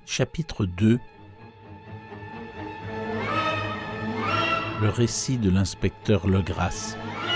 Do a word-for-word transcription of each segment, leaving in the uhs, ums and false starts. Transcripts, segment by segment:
Chapitre deux. Le récit de l'inspecteur Legrasse.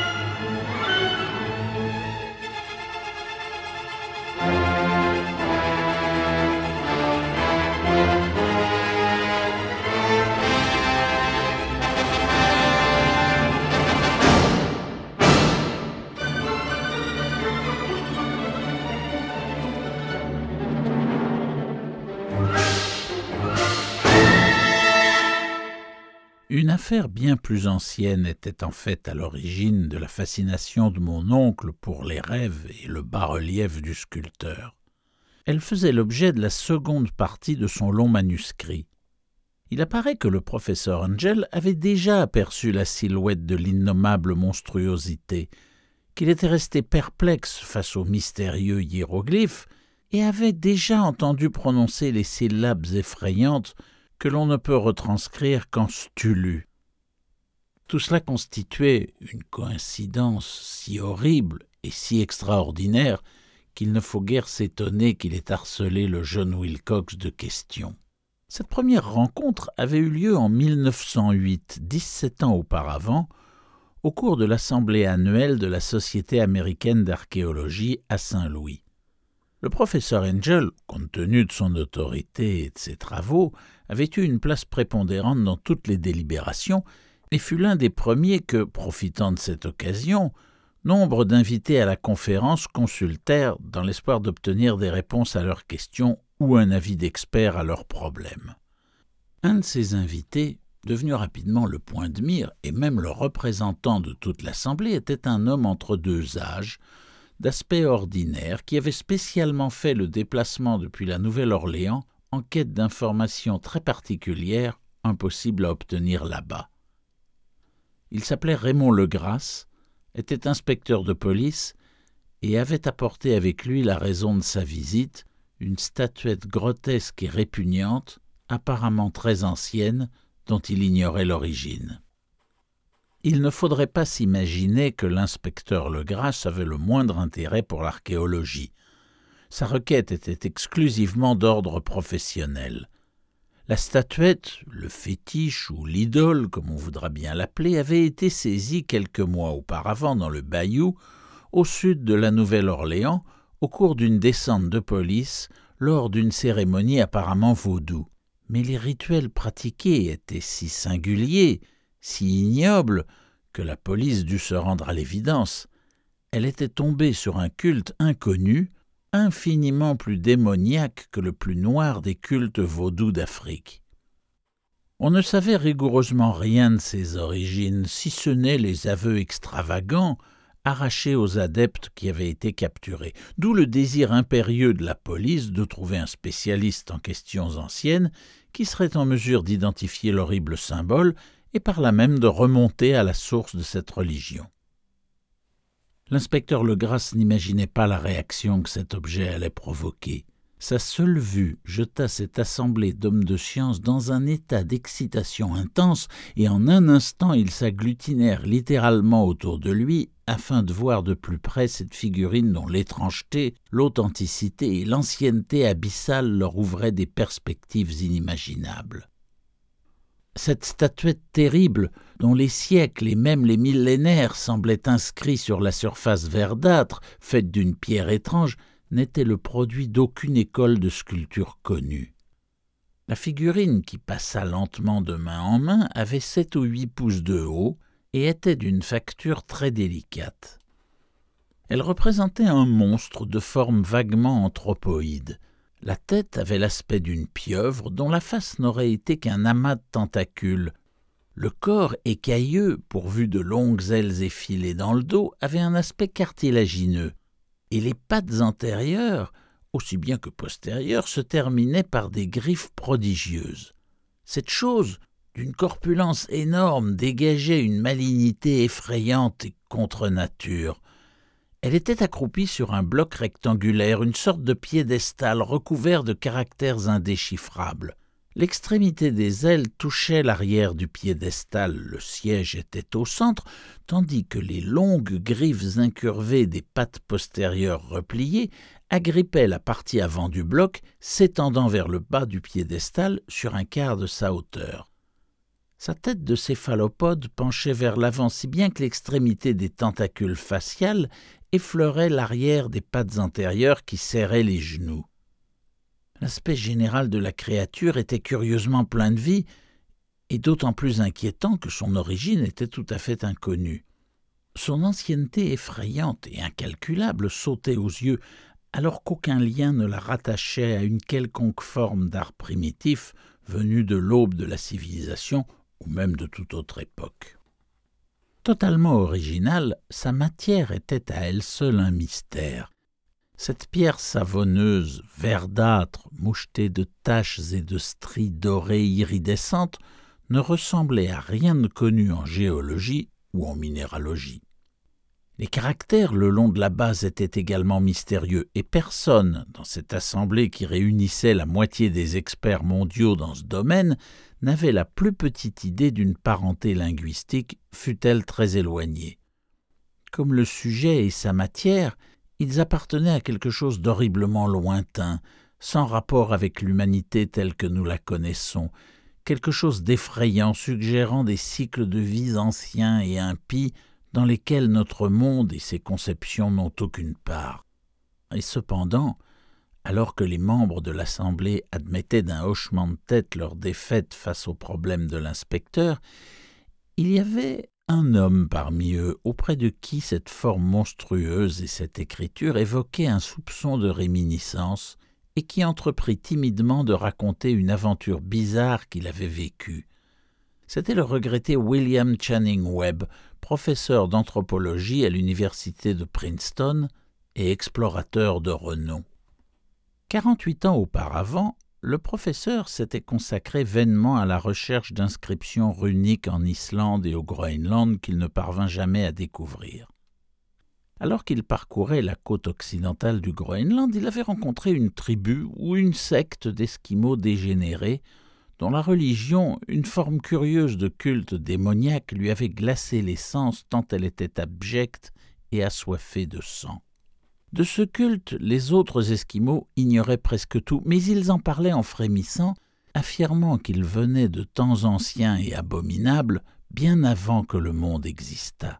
Une affaire bien plus ancienne était en fait à l'origine de la fascination de mon oncle pour les rêves et le bas-relief du sculpteur. Elle faisait l'objet de la seconde partie de son long manuscrit. Il apparaît que le professeur Angell avait déjà aperçu la silhouette de l'innommable monstruosité, qu'il était resté perplexe face aux mystérieux hiéroglyphes et avait déjà entendu prononcer les syllabes effrayantes que l'on ne peut retranscrire qu'en stulu. Tout cela constituait une coïncidence si horrible et si extraordinaire qu'il ne faut guère s'étonner qu'il ait harcelé le jeune Wilcox de questions. Cette première rencontre avait eu lieu en mille neuf cent huit, dix-sept ans auparavant, au cours de l'assemblée annuelle de la Société américaine d'archéologie à Saint-Louis. Le professeur Angell, compte tenu de son autorité et de ses travaux, avait eu une place prépondérante dans toutes les délibérations et fut l'un des premiers que, profitant de cette occasion, nombre d'invités à la conférence consultèrent dans l'espoir d'obtenir des réponses à leurs questions ou un avis d'expert à leurs problèmes. Un de ces invités, devenu rapidement le point de mire et même le représentant de toute l'assemblée, était un homme entre deux âges, d'aspect ordinaire, qui avait spécialement fait le déplacement depuis la Nouvelle-Orléans en quête d'informations très particulières, impossibles à obtenir là-bas. Il s'appelait Raymond Legrasse, était inspecteur de police et avait apporté avec lui la raison de sa visite, une statuette grotesque et répugnante, apparemment très ancienne, dont il ignorait l'origine. Il ne faudrait pas s'imaginer que l'inspecteur Legrasse avait le moindre intérêt pour l'archéologie. Sa requête était exclusivement d'ordre professionnel. La statuette, le fétiche ou l'idole, comme on voudra bien l'appeler, avait été saisie quelques mois auparavant dans le bayou, au sud de la Nouvelle-Orléans, au cours d'une descente de police, lors d'une cérémonie apparemment vaudou. Mais les rituels pratiqués étaient si singuliers, si ignoble que la police dut se rendre à l'évidence. Elle était tombée sur un culte inconnu, infiniment plus démoniaque que le plus noir des cultes vaudous d'Afrique. On ne savait rigoureusement rien de ses origines, si ce n'est les aveux extravagants arrachés aux adeptes qui avaient été capturés, d'où le désir impérieux de la police de trouver un spécialiste en questions anciennes qui serait en mesure d'identifier l'horrible symbole et par là même de remonter à la source de cette religion. L'inspecteur Legrasse n'imaginait pas la réaction que cet objet allait provoquer. Sa seule vue jeta cette assemblée d'hommes de science dans un état d'excitation intense, et en un instant ils s'agglutinèrent littéralement autour de lui afin de voir de plus près cette figurine dont l'étrangeté, l'authenticité et l'ancienneté abyssale leur ouvraient des perspectives inimaginables. Cette statuette terrible, dont les siècles et même les millénaires semblaient inscrits sur la surface verdâtre, faite d'une pierre étrange, n'était le produit d'aucune école de sculpture connue. La figurine, qui passa lentement de main en main, avait sept ou huit pouces de haut et était d'une facture très délicate. Elle représentait un monstre de forme vaguement anthropoïde. La tête avait l'aspect d'une pieuvre dont la face n'aurait été qu'un amas de tentacules. Le corps écailleux, pourvu de longues ailes effilées dans le dos, avait un aspect cartilagineux, et les pattes antérieures, aussi bien que postérieures, se terminaient par des griffes prodigieuses. Cette chose, d'une corpulence énorme, dégageait une malignité effrayante et contre nature. Elle était accroupie sur un bloc rectangulaire, une sorte de piédestal recouvert de caractères indéchiffrables. L'extrémité des ailes touchait l'arrière du piédestal, le siège était au centre, tandis que les longues griffes incurvées des pattes postérieures repliées agrippaient la partie avant du bloc, s'étendant vers le bas du piédestal sur un quart de sa hauteur. Sa tête de céphalopode penchait vers l'avant si bien que l'extrémité des tentacules faciales effleurait l'arrière des pattes antérieures qui serraient les genoux. L'aspect général de la créature était curieusement plein de vie, et d'autant plus inquiétant que son origine était tout à fait inconnue. Son ancienneté effrayante et incalculable sautait aux yeux, alors qu'aucun lien ne la rattachait à une quelconque forme d'art primitif venue de l'aube de la civilisation ou même de toute autre époque. Totalement originale, sa matière était à elle seule un mystère. Cette pierre savonneuse, verdâtre, mouchetée de taches et de stries dorées iridescentes, ne ressemblait à rien de connu en géologie ou en minéralogie. Les caractères le long de la base étaient également mystérieux, et personne, dans cette assemblée qui réunissait la moitié des experts mondiaux dans ce domaine, n'avait la plus petite idée d'une parenté linguistique, fût-elle très éloignée. Comme le sujet et sa matière, ils appartenaient à quelque chose d'horriblement lointain, sans rapport avec l'humanité telle que nous la connaissons, quelque chose d'effrayant suggérant des cycles de vie anciens et impies dans lesquels notre monde et ses conceptions n'ont aucune part. Et cependant, alors que les membres de l'Assemblée admettaient d'un hochement de tête leur défaite face au problème de l'inspecteur, il y avait un homme parmi eux auprès de qui cette forme monstrueuse et cette écriture évoquaient un soupçon de réminiscence et qui entreprit timidement de raconter une aventure bizarre qu'il avait vécue. C'était le regretté William Channing Webb, professeur d'anthropologie à l'université de Princeton et explorateur de renom. Quarante-huit ans auparavant, le professeur s'était consacré vainement à la recherche d'inscriptions runiques en Islande et au Groenland qu'il ne parvint jamais à découvrir. Alors qu'il parcourait la côte occidentale du Groenland, il avait rencontré une tribu ou une secte d'Esquimaux dégénérés dont la religion, une forme curieuse de culte démoniaque, lui avait glacé les sens tant elle était abjecte et assoiffée de sang. De ce culte, les autres Esquimaux ignoraient presque tout, mais ils en parlaient en frémissant, affirmant qu'il venait de temps anciens et abominables, bien avant que le monde existât.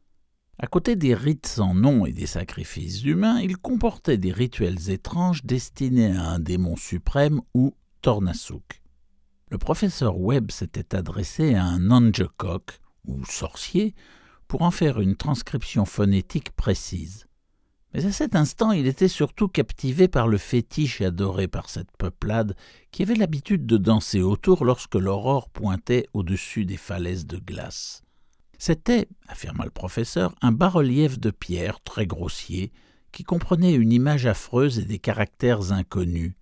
À côté des rites sans nom et des sacrifices humains, il comportait des rituels étranges destinés à un démon suprême ou Tornasuk. Le professeur Webb s'était adressé à un Nungacock, ou sorcier, pour en faire une transcription phonétique précise. Mais à cet instant, il était surtout captivé par le fétiche adoré par cette peuplade qui avait l'habitude de danser autour lorsque l'aurore pointait au-dessus des falaises de glace. C'était, affirma le professeur, un bas-relief de pierre très grossier qui comprenait une image affreuse et des caractères inconnus.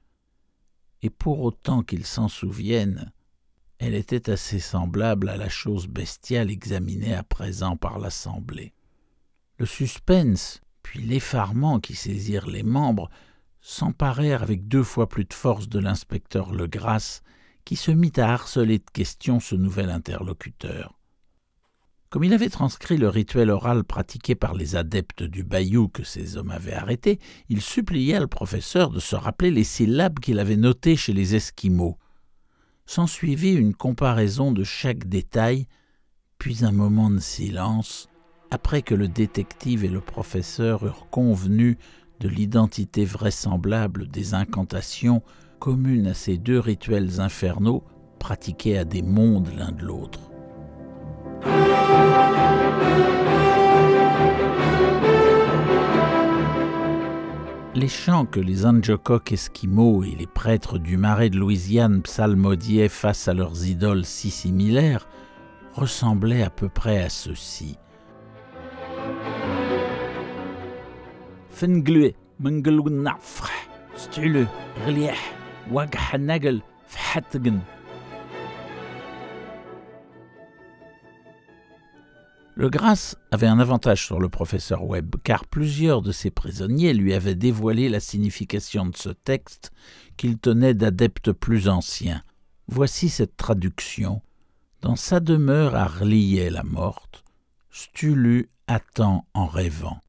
Et pour autant qu'il s'en souvienne, elle était assez semblable à la chose bestiale examinée à présent par l'Assemblée. Le suspense, puis l'effarement qui saisirent les membres, s'emparèrent avec deux fois plus de force de l'inspecteur Legrasse, qui se mit à harceler de questions ce nouvel interlocuteur. Comme il avait transcrit le rituel oral pratiqué par les adeptes du Bayou que ces hommes avaient arrêté, il supplia le professeur de se rappeler les syllabes qu'il avait notées chez les Esquimaux. S'ensuivit une comparaison de chaque détail, puis un moment de silence, après que le détective et le professeur eurent convenu de l'identité vraisemblable des incantations communes à ces deux rituels infernaux pratiqués à des mondes l'un de l'autre. Les chants que les Nungacock esquimaux et les prêtres du marais de Louisiane psalmodiaient face à leurs idoles si similaires ressemblaient à peu près à ceux-ci. Fenglue, mengelunafre, stule, relieh, waghanagel, fhatgen. Le Grasse avait un avantage sur le professeur Webb, car plusieurs de ses prisonniers lui avaient dévoilé la signification de ce texte qu'il tenait d'adeptes plus anciens. Voici cette traduction. Dans sa demeure à Rliet la morte, Stulu attend en rêvant.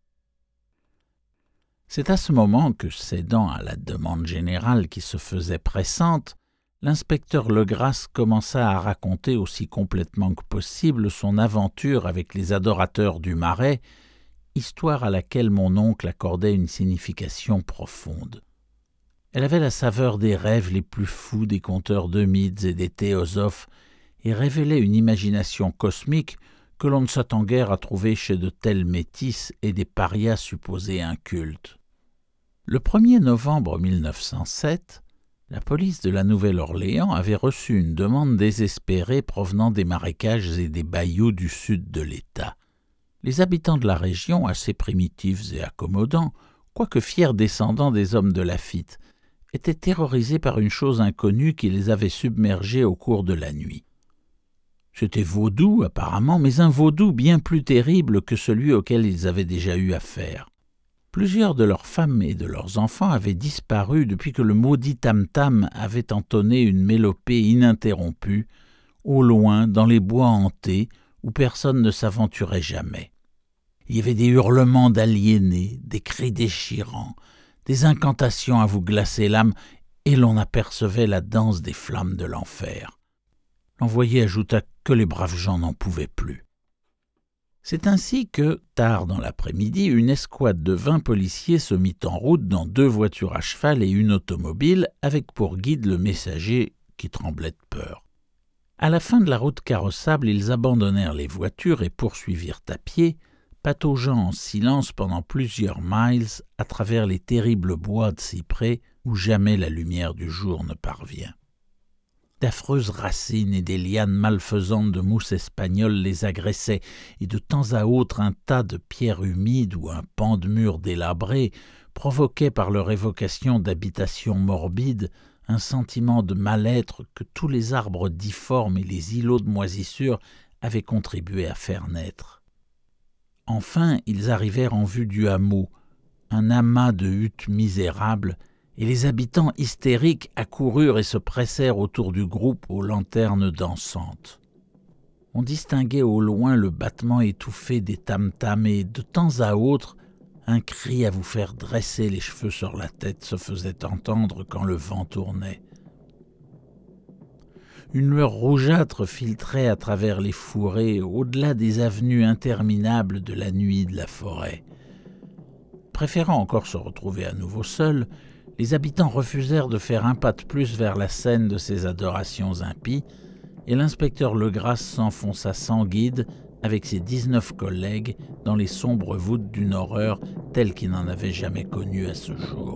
C'est à ce moment que, cédant à la demande générale qui se faisait pressante, l'inspecteur Legrasse commença à raconter aussi complètement que possible son aventure avec les adorateurs du Marais, histoire à laquelle mon oncle accordait une signification profonde. Elle avait la saveur des rêves les plus fous des conteurs de mythes et des théosophes et révélait une imagination cosmique que l'on ne s'attend guère à trouver chez de tels métis et des parias supposés incultes. Le premier novembre mille neuf cent sept, la police de la Nouvelle-Orléans avait reçu une demande désespérée provenant des marécages et des bayous du sud de l'État. Les habitants de la région, assez primitifs et accommodants, quoique fiers descendants des hommes de Laffitte, étaient terrorisés par une chose inconnue qui les avait submergés au cours de la nuit. C'était vaudou, apparemment, mais un vaudou bien plus terrible que celui auquel ils avaient déjà eu affaire. Plusieurs de leurs femmes et de leurs enfants avaient disparu depuis que le maudit tam-tam avait entonné une mélopée ininterrompue, au loin, dans les bois hantés, où personne ne s'aventurait jamais. Il y avait des hurlements d'aliénés, des cris déchirants, des incantations à vous glacer l'âme, et l'on apercevait la danse des flammes de l'enfer. L'envoyé ajouta que les braves gens n'en pouvaient plus. C'est ainsi que, tard dans l'après-midi, une escouade de vingt policiers se mit en route dans deux voitures à cheval et une automobile, avec pour guide le messager qui tremblait de peur. À la fin de la route carrossable, ils abandonnèrent les voitures et poursuivirent à pied, pataugeant en silence pendant plusieurs miles à travers les terribles bois de cyprès où jamais la lumière du jour ne parvient. D'affreuses racines et des lianes malfaisantes de mousse espagnole les agressaient, et de temps à autre un tas de pierres humides ou un pan de mur délabré provoquait par leur évocation d'habitations morbides un sentiment de mal-être que tous les arbres difformes et les îlots de moisissure avaient contribué à faire naître. Enfin, ils arrivèrent en vue du hameau, un amas de huttes misérables, et les habitants hystériques accoururent et se pressèrent autour du groupe aux lanternes dansantes. On distinguait au loin le battement étouffé des tam-tams et, de temps à autre, un cri à vous faire dresser les cheveux sur la tête se faisait entendre quand le vent tournait. Une lueur rougeâtre filtrait à travers les fourrés, au-delà des avenues interminables de la nuit de la forêt. Préférant encore se retrouver à nouveau seuls, les habitants refusèrent de faire un pas de plus vers la scène de ces adorations impies, et l'inspecteur Legrasse s'enfonça sans guide avec ses dix-neuf collègues dans les sombres voûtes d'une horreur telle qu'il n'en avait jamais connue à ce jour.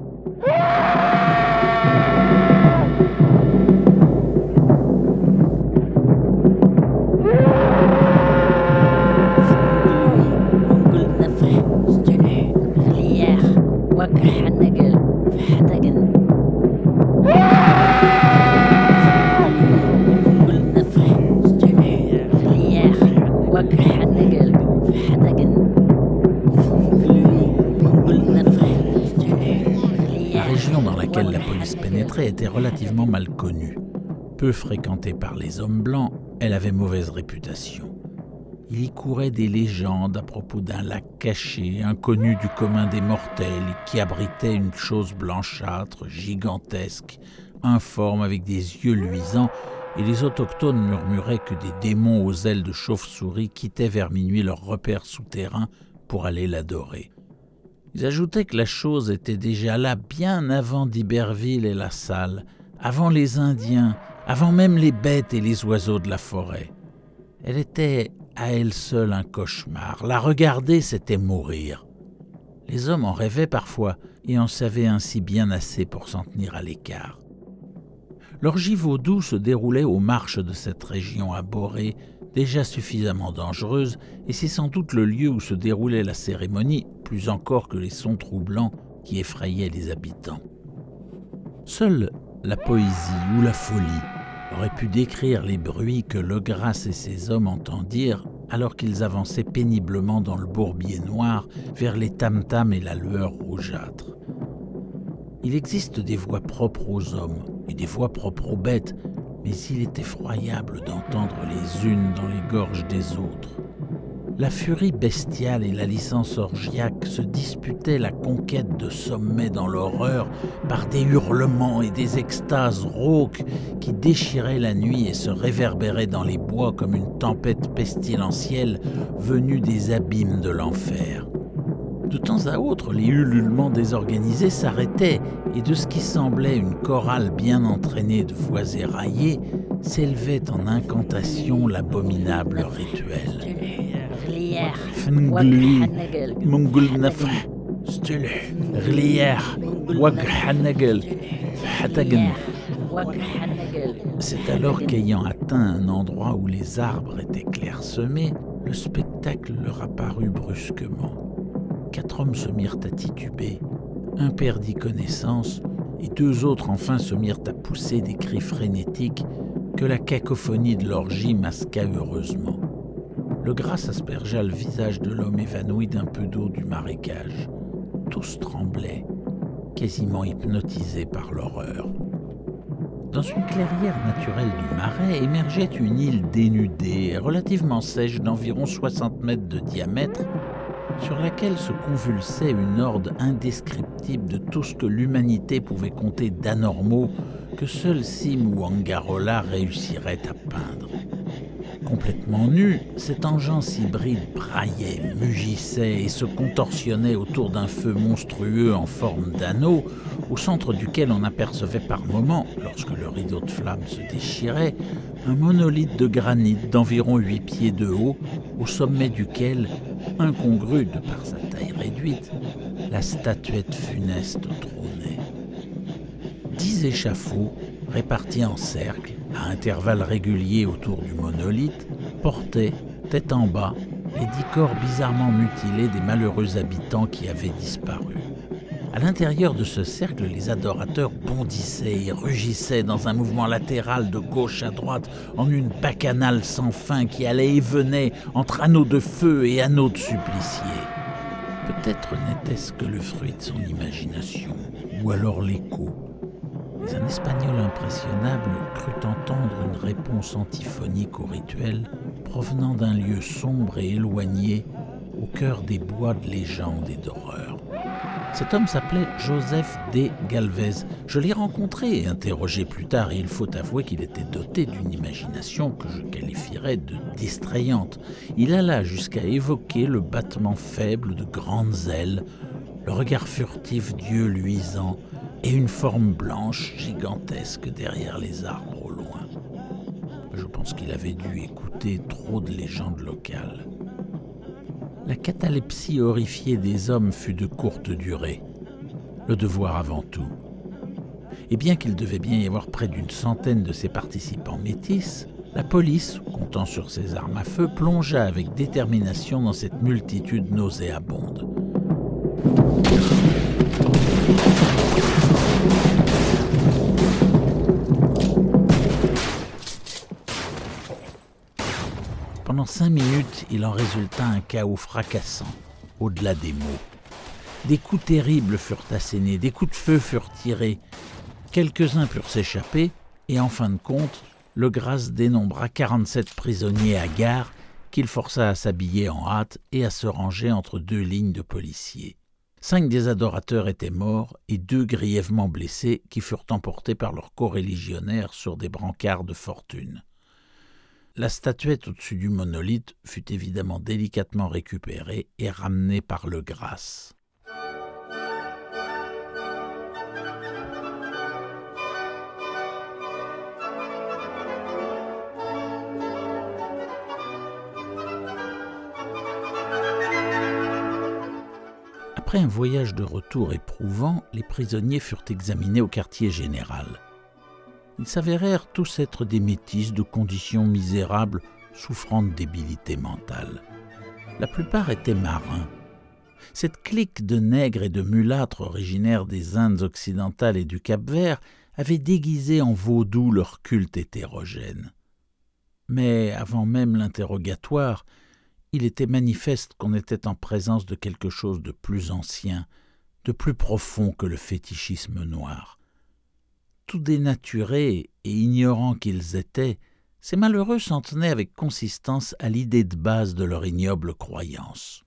La région dans laquelle la police pénétrait était relativement mal connue. Peu fréquentée par les hommes blancs, elle avait mauvaise réputation. Il y courait des légendes à propos d'un lac caché, inconnu du commun des mortels, qui abritait une chose blanchâtre, gigantesque, informe avec des yeux luisants, et les autochtones murmuraient que des démons aux ailes de chauve-souris quittaient vers minuit leur repère souterrain pour aller l'adorer. Ils ajoutaient que la chose était déjà là bien avant d'Iberville et La Salle, avant les Indiens, avant même les bêtes et les oiseaux de la forêt. Elle était à elle seule un cauchemar. La regarder, c'était mourir. Les hommes en rêvaient parfois et en savaient ainsi bien assez pour s'en tenir à l'écart. L'orgie vaudou se déroulait aux marches de cette région abhorrée, déjà suffisamment dangereuse, et c'est sans doute le lieu où se déroulait la cérémonie, plus encore que les sons troublants qui effrayaient les habitants. Seule la poésie ou la folie aurait pu décrire les bruits que Legrasse et ses hommes entendirent alors qu'ils avançaient péniblement dans le bourbier noir vers les tam-tams et la lueur rougeâtre. Il existe des voix propres aux hommes et des voix propres aux bêtes, mais il est effroyable d'entendre les unes dans les gorges des autres. La furie bestiale et la licence orgiaque se disputaient la conquête de sommets dans l'horreur par des hurlements et des extases rauques qui déchiraient la nuit et se réverbéraient dans les bois comme une tempête pestilentielle venue des abîmes de l'enfer. De temps à autre, les ululements désorganisés s'arrêtaient et de ce qui semblait une chorale bien entraînée de voix éraillées s'élevait en incantation l'abominable rituel. Fengli, Mongul Nafh, Stul, Glier, Waghanagel, Hatagen. C'est alors qu'ayant atteint un endroit où les arbres étaient clairsemés, le spectacle leur apparut brusquement. Quatre hommes se mirent à tituber, un perdit connaissance et deux autres enfin se mirent à pousser des cris frénétiques que la cacophonie de l'orgie masqua heureusement. Le gras aspergea le visage de l'homme évanoui d'un peu d'eau du marécage. Tous tremblaient, quasiment hypnotisés par l'horreur. Dans une clairière naturelle du marais émergeait une île dénudée, relativement sèche d'environ soixante mètres de diamètre, sur laquelle se convulsait une horde indescriptible de tout ce que l'humanité pouvait compter d'anormaux que seul Sim ou Angarola réussirait à peindre. Complètement nu, cette engeance hybride braillait, mugissait et se contorsionnait autour d'un feu monstrueux en forme d'anneau, au centre duquel on apercevait par moments, lorsque le rideau de flammes se déchirait, un monolithe de granit d'environ huit pieds de haut, au sommet duquel, incongru de par sa taille réduite, la statuette funeste trônait. Dix échafauds, répartis en cercle, à intervalles réguliers autour du monolithe, portaient, tête en bas, les dix corps bizarrement mutilés des malheureux habitants qui avaient disparu. À l'intérieur de ce cercle, les adorateurs bondissaient et rugissaient dans un mouvement latéral de gauche à droite en une bacchanale sans fin qui allait et venait entre anneaux de feu et anneaux de suppliciés. Peut-être n'était-ce que le fruit de son imagination, ou alors l'écho. Mais un Espagnol impressionnable crut entendre une réponse antiphonique au rituel provenant d'un lieu sombre et éloigné au cœur des bois de légende et d'horreur. Cet homme s'appelait Joseph D. Galvez. Je l'ai rencontré et interrogé plus tard et il faut avouer qu'il était doté d'une imagination que je qualifierais de distrayante. Il alla jusqu'à évoquer le battement faible de grandes ailes, le regard furtif d'yeux luisants et une forme blanche gigantesque derrière les arbres au loin. Je pense qu'il avait dû écouter trop de légendes locales. La catalepsie horrifiée des hommes fut de courte durée, le devoir avant tout. Et bien qu'il devait bien y avoir près d'une centaine de ces participants métis, la police, comptant sur ses armes à feu, plongea avec détermination dans cette multitude nauséabonde. Pendant cinq minutes, il en résulta un chaos fracassant, au-delà des mots. Des coups terribles furent assénés, des coups de feu furent tirés. Quelques-uns purent s'échapper, et en fin de compte, le Gras dénombra quarante-sept prisonniers hagards qu'il força à s'habiller en hâte et à se ranger entre deux lignes de policiers. Cinq des adorateurs étaient morts et deux grièvement blessés qui furent emportés par leurs coreligionnaires sur des brancards de fortune. La statuette au-dessus du monolithe fut évidemment délicatement récupérée et ramenée par le Gras. Après un voyage de retour éprouvant, les prisonniers furent examinés au quartier général. Ils s'avérèrent tous être des métis de conditions misérables, souffrant de débilité mentale. La plupart étaient marins. Cette clique de nègres et de mulâtres originaires des Indes occidentales et du Cap-Vert avait déguisé en vaudou leur culte hétérogène. Mais avant même l'interrogatoire, il était manifeste qu'on était en présence de quelque chose de plus ancien, de plus profond que le fétichisme noir. tout dénaturés et ignorants qu'ils étaient, ces malheureux s'en tenaient avec consistance à l'idée de base de leur ignoble croyance.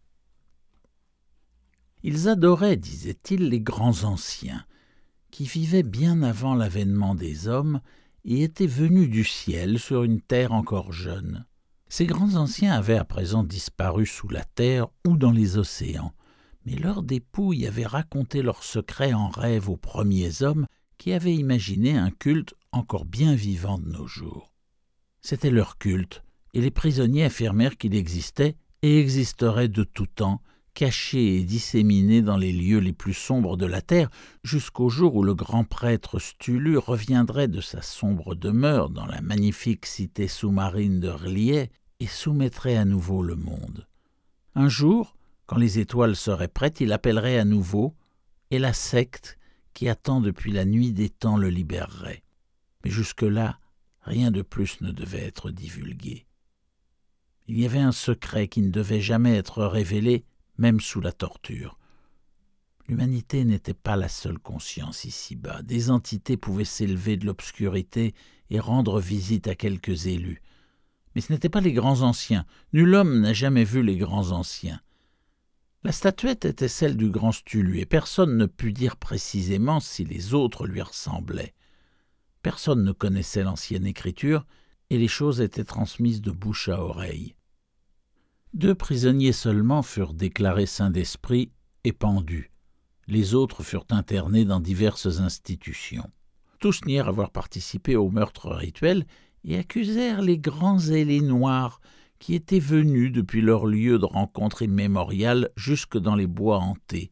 Ils adoraient, disaient-ils, les grands anciens, qui vivaient bien avant l'avènement des hommes et étaient venus du ciel sur une terre encore jeune. Ces grands anciens avaient à présent disparu sous la terre ou dans les océans, mais leurs dépouilles avaient raconté leurs secrets en rêve aux premiers hommes qui avaient imaginé un culte encore bien vivant de nos jours. C'était leur culte, et les prisonniers affirmèrent qu'il existait et existerait de tout temps, caché et disséminé dans les lieux les plus sombres de la terre, jusqu'au jour où le grand prêtre Stulu reviendrait de sa sombre demeure dans la magnifique cité sous-marine de R'lyeh et soumettrait à nouveau le monde. Un jour, quand les étoiles seraient prêtes, il appellerait à nouveau, et la secte qui attend depuis la nuit des temps le libérerait. Mais jusque-là, rien de plus ne devait être divulgué. Il y avait un secret qui ne devait jamais être révélé, même sous la torture. L'humanité n'était pas la seule conscience ici-bas. Des entités pouvaient s'élever de l'obscurité et rendre visite à quelques élus. Mais ce n'étaient pas les grands anciens. Nul homme n'a jamais vu les grands anciens. La statuette était celle du grand Stulu, et personne ne put dire précisément si les autres lui ressemblaient. Personne ne connaissait l'ancienne écriture, et les choses étaient transmises de bouche à oreille. Deux prisonniers seulement furent déclarés saints d'esprit et pendus. Les autres furent internés dans diverses institutions. Tous nièrent avoir participé au meurtre rituel et accusèrent les grands ailés noirs qui étaient venus depuis leur lieu de rencontre immémorial jusque dans les bois hantés.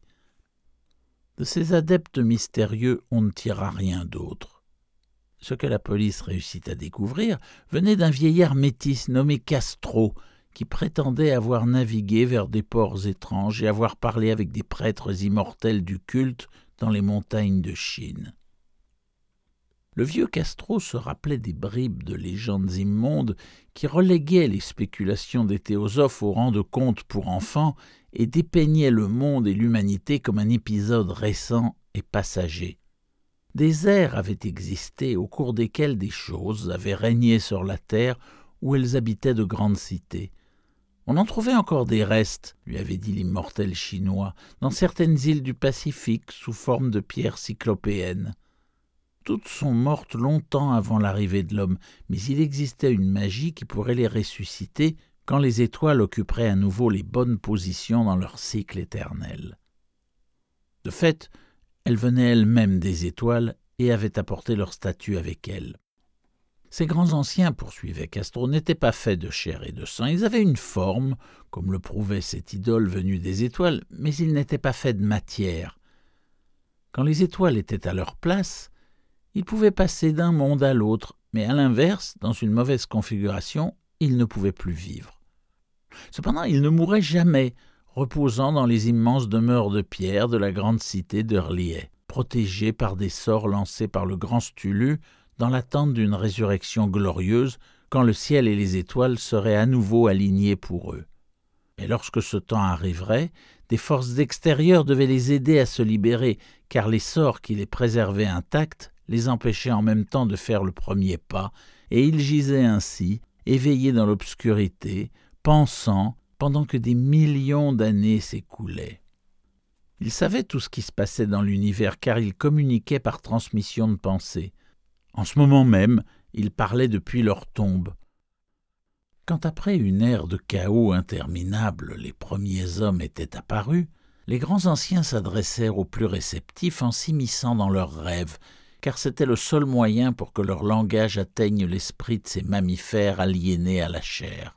De ces adeptes mystérieux, on ne tira rien d'autre. Ce que la police réussit à découvrir venait d'un vieillard métis nommé Castro, qui prétendait avoir navigué vers des ports étranges et avoir parlé avec des prêtres immortels du culte dans les montagnes de Chine. Le vieux Castro se rappelait des bribes de légendes immondes qui reléguaient les spéculations des théosophes au rang de contes pour enfants et dépeignaient le monde et l'humanité comme un épisode récent et passager. Des ères avaient existé au cours desquelles des choses avaient régné sur la terre où elles habitaient de grandes cités. On en trouvait encore des restes, lui avait dit l'immortel chinois, dans certaines îles du Pacifique sous forme de pierres cyclopéennes. Toutes sont mortes longtemps avant l'arrivée de l'homme, mais il existait une magie qui pourrait les ressusciter quand les étoiles occuperaient à nouveau les bonnes positions dans leur cycle éternel. De fait, elles venaient elles-mêmes des étoiles et avaient apporté leur statut avec elles. Ces grands anciens, poursuivait Castro, n'étaient pas faits de chair et de sang. Ils avaient une forme, comme le prouvait cette idole venue des étoiles, mais ils n'étaient pas faits de matière. Quand les étoiles étaient à leur place, ils pouvaient passer d'un monde à l'autre, mais à l'inverse, dans une mauvaise configuration, ils ne pouvaient plus vivre. Cependant, ils ne mouraient jamais, reposant dans les immenses demeures de pierre de la grande cité de R'lyeh, protégés par des sorts lancés par le grand Stulu, dans l'attente d'une résurrection glorieuse, quand le ciel et les étoiles seraient à nouveau alignés pour eux. Et lorsque ce temps arriverait, des forces extérieures devaient les aider à se libérer, car les sorts qui les préservaient intacts les empêchaient en même temps de faire le premier pas, et ils gisaient ainsi, éveillés dans l'obscurité, pensant, pendant que des millions d'années s'écoulaient. Ils savaient tout ce qui se passait dans l'univers, car ils communiquaient par transmission de pensée. En ce moment même, ils parlaient depuis leur tombe. Quand après une ère de chaos interminable, les premiers hommes étaient apparus, les grands anciens s'adressèrent aux plus réceptifs en s'immisçant dans leurs rêves, car c'était le seul moyen pour que leur langage atteigne l'esprit de ces mammifères aliénés à la chair.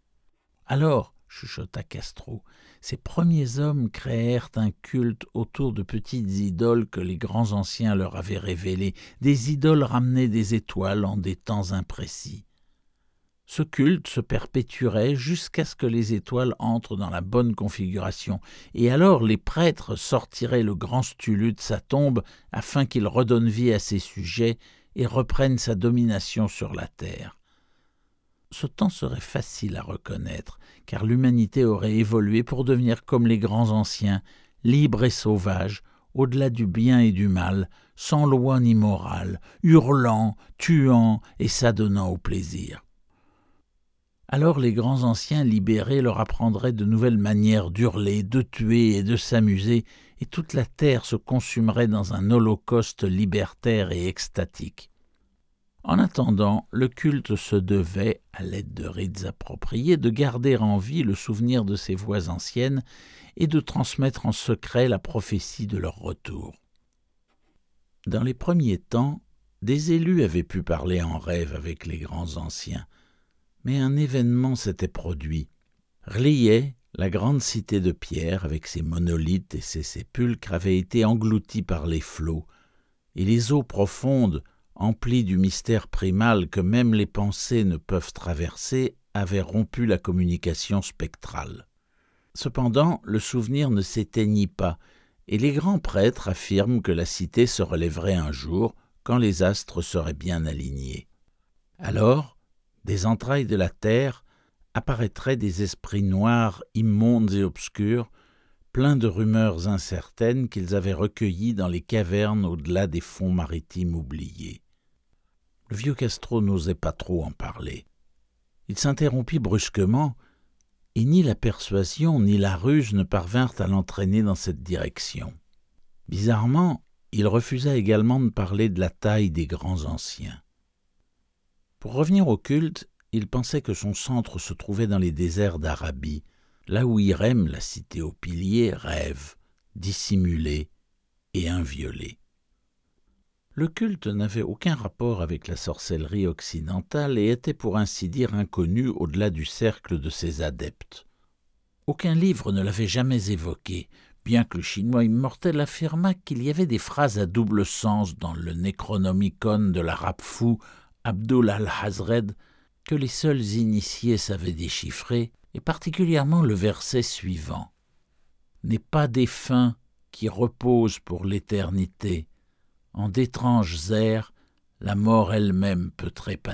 Alors, chuchota Castro, ces premiers hommes créèrent un culte autour de petites idoles que les grands anciens leur avaient révélées, des idoles ramenées des étoiles en des temps imprécis. Ce culte se perpétuerait jusqu'à ce que les étoiles entrent dans la bonne configuration, et alors les prêtres sortiraient le grand Stulu de sa tombe afin qu'il redonne vie à ses sujets et reprenne sa domination sur la terre. Ce temps serait facile à reconnaître, car l'humanité aurait évolué pour devenir comme les grands anciens, libre et sauvage, au-delà du bien et du mal, sans loi ni morale, hurlant, tuant et s'adonnant au plaisir. Alors les grands anciens libérés leur apprendraient de nouvelles manières d'hurler, de tuer et de s'amuser, et toute la terre se consumerait dans un holocauste libertaire et extatique. En attendant, le culte se devait, à l'aide de rites appropriés, de garder en vie le souvenir de ces voix anciennes et de transmettre en secret la prophétie de leur retour. Dans les premiers temps, des élus avaient pu parler en rêve avec les grands anciens, mais un événement s'était produit. R'lyeh, la grande cité de pierre, avec ses monolithes et ses sépulcres, avait été engloutie par les flots, et les eaux profondes, emplies du mystère primal que même les pensées ne peuvent traverser, avaient rompu la communication spectrale. Cependant, le souvenir ne s'éteignit pas, et les grands prêtres affirment que la cité se relèverait un jour, quand les astres seraient bien alignés. Alors, des entrailles de la terre, apparaîtraient des esprits noirs, immondes et obscurs, pleins de rumeurs incertaines qu'ils avaient recueillies dans les cavernes au-delà des fonds maritimes oubliés. Le vieux Castro n'osait pas trop en parler. Il s'interrompit brusquement, et ni la persuasion ni la ruse ne parvinrent à l'entraîner dans cette direction. Bizarrement, il refusa également de parler de la taille des grands anciens. Pour revenir au culte, il pensait que son centre se trouvait dans les déserts d'Arabie, là où Irem, la cité aux piliers, rêve, dissimulée et inviolée. Le culte n'avait aucun rapport avec la sorcellerie occidentale et était pour ainsi dire inconnu au-delà du cercle de ses adeptes. Aucun livre ne l'avait jamais évoqué, bien que le chinois immortel affirmât qu'il y avait des phrases à double sens dans le Necronomicon de l'arabe fou Abdul al-Hazred que les seuls initiés savaient déchiffrer, et particulièrement le verset suivant. « N'est pas défunt qui repose pour l'éternité. En d'étranges airs, la mort elle-même peut trépasser. »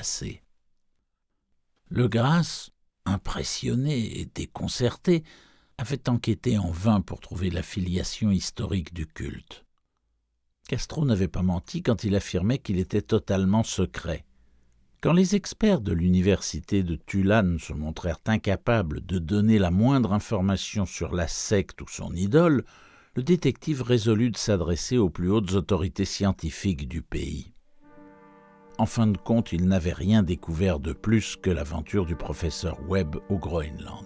Le Grasse, impressionné et déconcerté, avait enquêté en vain pour trouver la filiation historique du culte. Castro n'avait pas menti quand il affirmait qu'il était totalement secret. Quand les experts de l'université de Tulane se montrèrent incapables de donner la moindre information sur la secte ou son idole, le détective résolut de s'adresser aux plus hautes autorités scientifiques du pays. En fin de compte, il n'avait rien découvert de plus que l'aventure du professeur Webb au Groenland.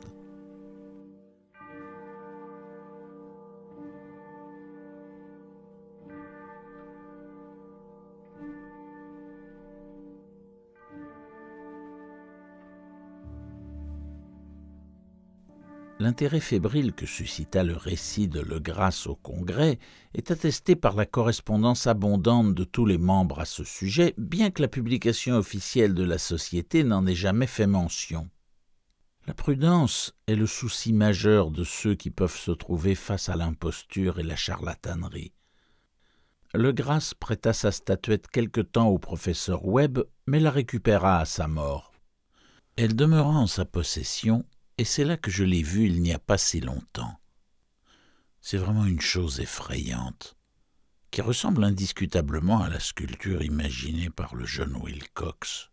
L'intérêt fébrile que suscita le récit de Le Grasse au Congrès est attesté par la correspondance abondante de tous les membres à ce sujet, bien que la publication officielle de la Société n'en ait jamais fait mention. La prudence est le souci majeur de ceux qui peuvent se trouver face à l'imposture et la charlatanerie. Le Grasse prêta sa statuette quelque temps au professeur Webb, mais la récupéra à sa mort. Elle demeura en sa possession, et c'est là que je l'ai vue il n'y a pas si longtemps. C'est vraiment une chose effrayante, qui ressemble indiscutablement à la sculpture imaginée par le jeune Wilcox.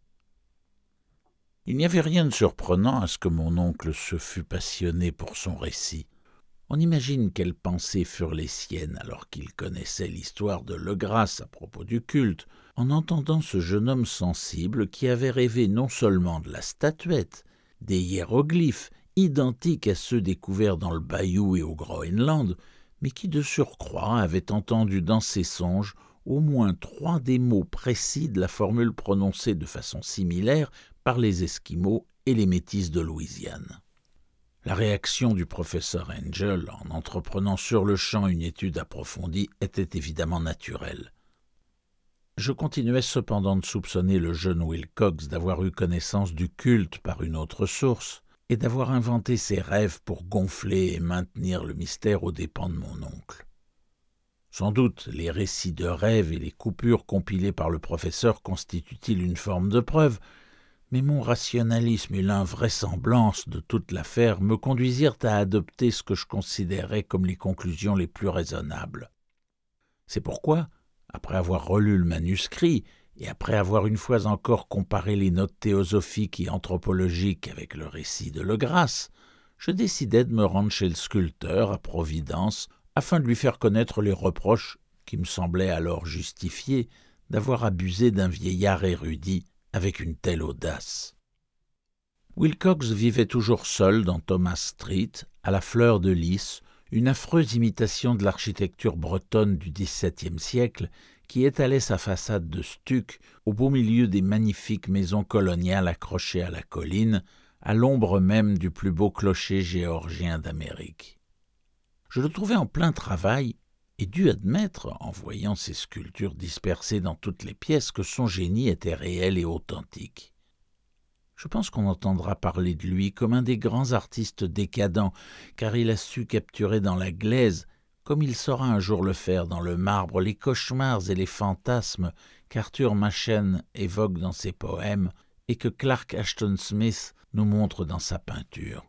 Il n'y avait rien de surprenant à ce que mon oncle se fût passionné pour son récit. On imagine quelles pensées furent les siennes alors qu'il connaissait l'histoire de Le Grasse à propos du culte, en entendant ce jeune homme sensible qui avait rêvé non seulement de la statuette, des hiéroglyphes identiques à ceux découverts dans le Bayou et au Groenland, mais qui de surcroît avait entendu dans ses songes au moins trois des mots précis de la formule prononcée de façon similaire par les Esquimaux et les Métis de Louisiane. La réaction du professeur Angel, en entreprenant sur le champ une étude approfondie, était évidemment naturelle. Je continuais cependant de soupçonner le jeune Wilcox d'avoir eu connaissance du culte par une autre source et d'avoir inventé ses rêves pour gonfler et maintenir le mystère aux dépens de mon oncle. Sans doute, les récits de rêves et les coupures compilées par le professeur constituent-ils une forme de preuve, mais mon rationalisme et l'invraisemblance de toute l'affaire me conduisirent à adopter ce que je considérais comme les conclusions les plus raisonnables. C'est pourquoi, après avoir relu le manuscrit, et après avoir une fois encore comparé les notes théosophiques et anthropologiques avec le récit de Legrasse, je décidai de me rendre chez le sculpteur à Providence afin de lui faire connaître les reproches qui me semblaient alors justifiés d'avoir abusé d'un vieillard érudit avec une telle audace. Wilcox vivait toujours seul dans Thomas Street, à la fleur de lys, une affreuse imitation de l'architecture bretonne du dix-septième siècle qui étalait sa façade de stuc au beau milieu des magnifiques maisons coloniales accrochées à la colline, à l'ombre même du plus beau clocher géorgien d'Amérique. Je le trouvais en plein travail et dut admettre, en voyant ces sculptures dispersées dans toutes les pièces, que son génie était réel et authentique. Je pense qu'on entendra parler de lui comme un des grands artistes décadents, car il a su capturer dans la glaise, comme il saura un jour le faire dans le marbre, les cauchemars et les fantasmes qu'Arthur Machen évoque dans ses poèmes et que Clark Ashton Smith nous montre dans sa peinture.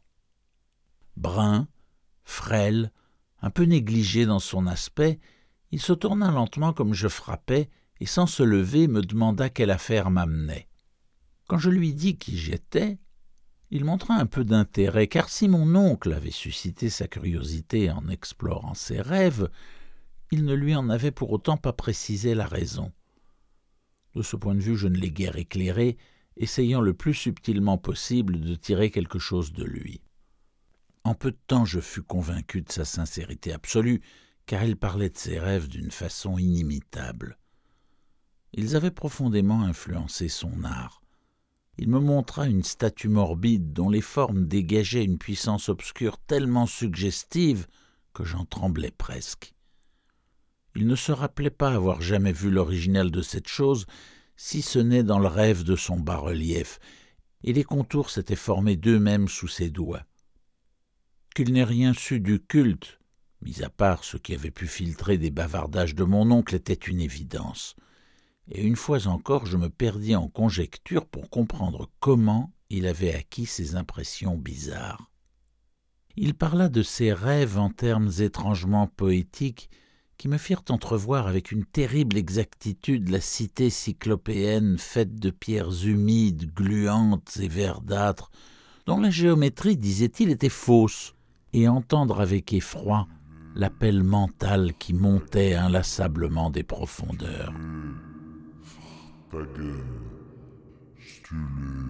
Brun, frêle, un peu négligé dans son aspect, il se tourna lentement comme je frappais et sans se lever me demanda quelle affaire m'amenait. Quand je lui dis qui j'étais, il montra un peu d'intérêt, car si mon oncle avait suscité sa curiosité en explorant ses rêves, il ne lui en avait pour autant pas précisé la raison. De ce point de vue, je ne l'ai guère éclairé, essayant le plus subtilement possible de tirer quelque chose de lui. En peu de temps, je fus convaincu de sa sincérité absolue, car il parlait de ses rêves d'une façon inimitable. Ils avaient profondément influencé son art. Il me montra une statue morbide dont les formes dégageaient une puissance obscure tellement suggestive que j'en tremblais presque. Il ne se rappelait pas avoir jamais vu l'original de cette chose, si ce n'est dans le rêve de son bas-relief, et les contours s'étaient formés d'eux-mêmes sous ses doigts. Qu'il n'ait rien su du culte, mis à part ce qui avait pu filtrer des bavardages de mon oncle, était une évidence. Et une fois encore, je me perdis en conjectures pour comprendre comment il avait acquis ces impressions bizarres. Il parla de ses rêves en termes étrangement poétiques qui me firent entrevoir avec une terrible exactitude la cité cyclopéenne faite de pierres humides, gluantes et verdâtres, dont la géométrie, disait-il, était fausse, et entendre avec effroi l'appel mental qui montait inlassablement des profondeurs. Ta gueule, stulé,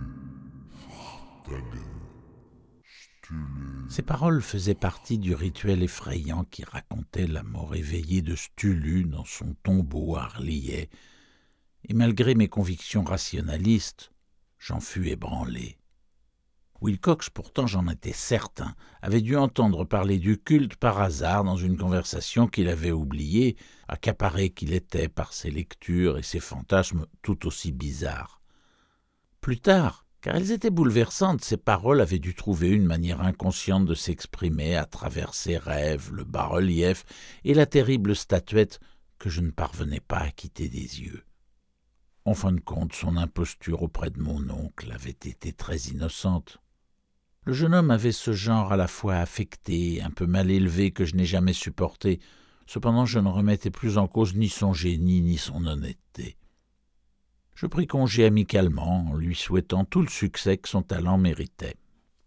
ta gueule, stulé. Ces paroles faisaient partie du rituel effrayant qui racontait la mort éveillée de Stulu dans son tombeau harliais, et malgré mes convictions rationalistes, j'en fus ébranlé. Wilcox, pourtant j'en étais certain, avait dû entendre parler du culte par hasard dans une conversation qu'il avait oubliée, accaparé qu'il était par ses lectures et ses fantasmes tout aussi bizarres. Plus tard, car elles étaient bouleversantes, ses paroles avaient dû trouver une manière inconsciente de s'exprimer à travers ses rêves, le bas-relief et la terrible statuette que je ne parvenais pas à quitter des yeux. En fin de compte, son imposture auprès de mon oncle avait été très innocente. Le jeune homme avait ce genre à la fois affecté et un peu mal élevé que je n'ai jamais supporté. Cependant, je ne remettais plus en cause ni son génie ni son honnêteté. Je pris congé amicalement, en lui souhaitant tout le succès que son talent méritait.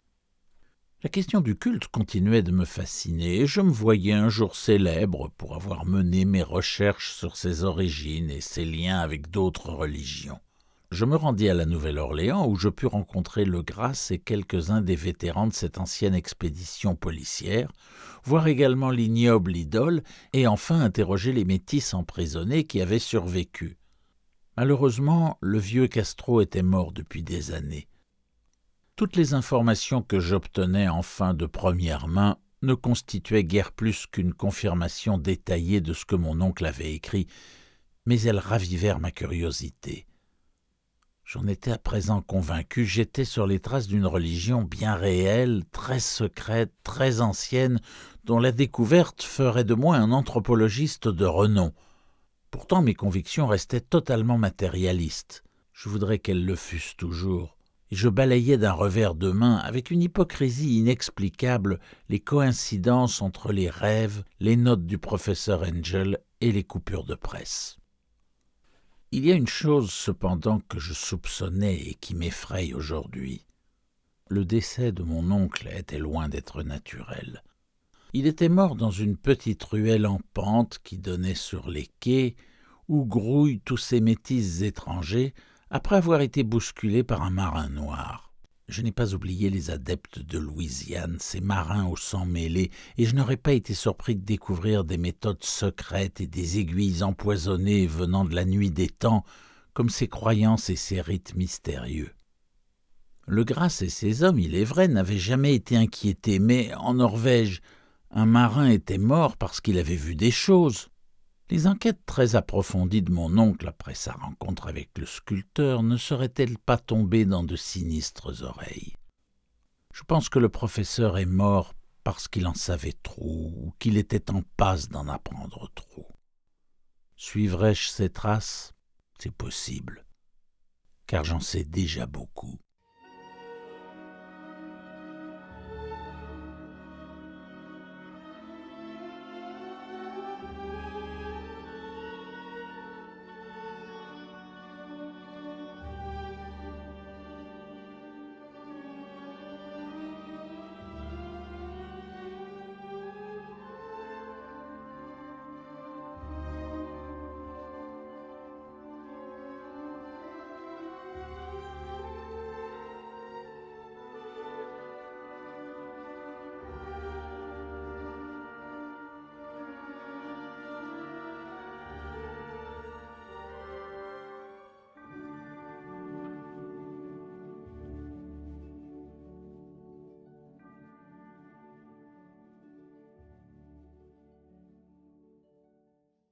La question du culte continuait de me fasciner, et je me voyais un jour célèbre pour avoir mené mes recherches sur ses origines et ses liens avec d'autres religions. Je me rendis à la Nouvelle-Orléans où je pus rencontrer Legrasse et quelques-uns des vétérans de cette ancienne expédition policière, voir également l'ignoble idole et enfin interroger les métis emprisonnés qui avaient survécu. Malheureusement, le vieux Castro était mort depuis des années. Toutes les informations que j'obtenais enfin de première main ne constituaient guère plus qu'une confirmation détaillée de ce que mon oncle avait écrit, mais elles ravivèrent ma curiosité. J'en étais à présent convaincu, j'étais sur les traces d'une religion bien réelle, très secrète, très ancienne, dont la découverte ferait de moi un anthropologiste de renom. Pourtant mes convictions restaient totalement matérialistes. Je voudrais qu'elles le fussent toujours. et je balayais d'un revers de main, avec une hypocrisie inexplicable, les coïncidences entre les rêves, les notes du professeur Angel et les coupures de presse. Il y a une chose cependant que je soupçonnais et qui m'effraie aujourd'hui. Le décès de mon oncle était loin d'être naturel. Il était mort dans une petite ruelle en pente qui donnait sur les quais, où grouillent tous ces métis étrangers, après avoir été bousculé par un marin noir. Je n'ai pas oublié les adeptes de Louisiane, ces marins au sang mêlé, et je n'aurais pas été surpris de découvrir des méthodes secrètes et des aiguilles empoisonnées venant de la nuit des temps, comme ces croyances et ces rites mystérieux. Le Grasse et ses hommes, il est vrai, n'avaient jamais été inquiétés, mais en Norvège, un marin était mort parce qu'il avait vu des choses. Les enquêtes très approfondies de mon oncle après sa rencontre avec le sculpteur ne seraient-elles pas tombées dans de sinistres oreilles? Je pense que le professeur est mort parce qu'il en savait trop ou qu'il était en passe d'en apprendre trop. Suivrai-je ses traces? C'est possible, car j'en sais déjà beaucoup.